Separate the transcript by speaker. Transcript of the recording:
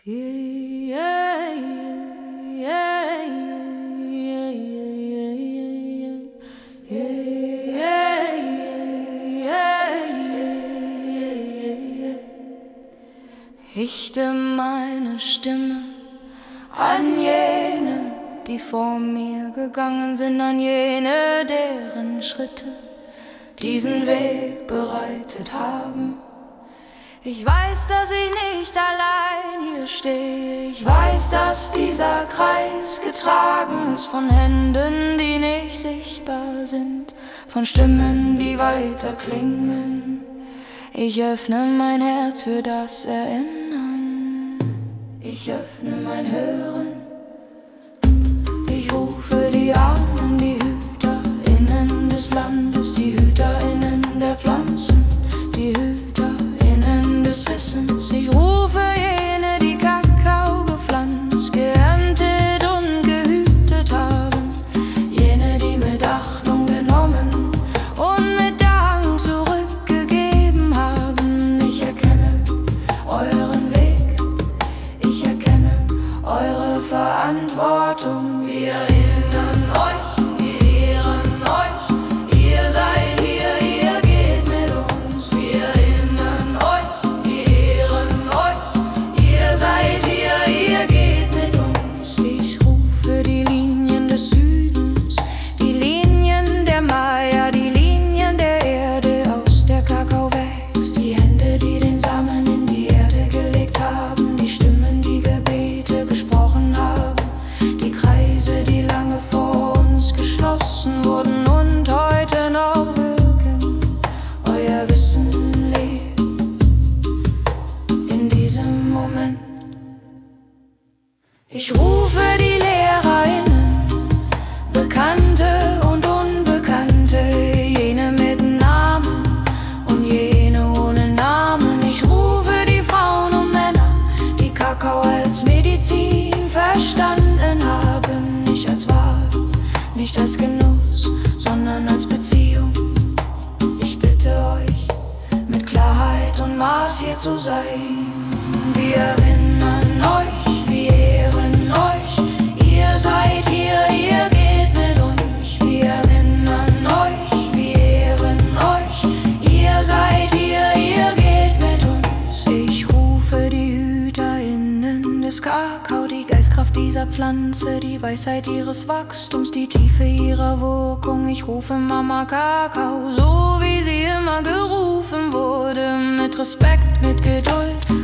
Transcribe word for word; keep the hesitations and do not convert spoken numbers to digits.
Speaker 1: Yeah, yeah, yeah, yeah. Richte meine Stimme an jene, die vor mir gegangen sind, an jene, deren Schritte diesen Weg bereitet haben. Ich weiß, dass ich nicht allein hier stehe. Ich weiß, dass dieser Kreis getragen ist von Händen, die nicht sichtbar sind, von Stimmen, die weiter klingen. Ich öffne mein Herz für das Erinnern. Ich öffne mein Hören. Ich rufe die Ahnen, die HüterInnen des Landes, die HüterInnen der Pflanzen, die HüterInnen des Wissens. Ich rufe jene, die Kakao gepflanzt, geerntet und gehütet haben, jene, die mit Achtung genommen und mit Dank zurückgegeben haben. Ich erkenne euren Weg, ich erkenne eure Verantwortung. Wir erinnern euch, wir ehren euch, ihr seid hier, ihr geht mit uns. Wir erinnern euch, wir ehren euch, ihr seid hier, ihr geht mit uns. Ich rufe die Linien des Südens, die Linien der Maya, die Linien der Erde, aus der Kakao wächst, die Hände, die den Samen in die Erde gelegt haben, die Stimmen, die Gebete gesprochen haben, die Kreise, die lange vor uns geschlossen wurden und heute noch wirken. Euer Wissen lebt in diesem Moment. Ich rufe die LehrerInnen, Bekannte und Unbekannte, jene mit Namen und jene ohne Namen. Ich rufe die Frauen und Männer, die Kakao als Medizin verstanden haben, nicht als Wahl, nicht als Genuss, sondern als Beziehung. Ich bitte euch, mit Klarheit und Maß hier zu sein. Wir erinnern euch, wir ehren euch, ihr seid hier, ihr geht mit uns. Wir erinnern euch, wir ehren euch, ihr seid hier, ihr geht mit uns. Ich rufe die HüterInnen des Kakao, die Geistkraft dieser Pflanze, die Weisheit ihres Wachstums, die Tiefe ihrer Wirkung. Ich rufe Mama Kakao, so wie sie immer gerufen wurde, mit Respekt, mit Geduld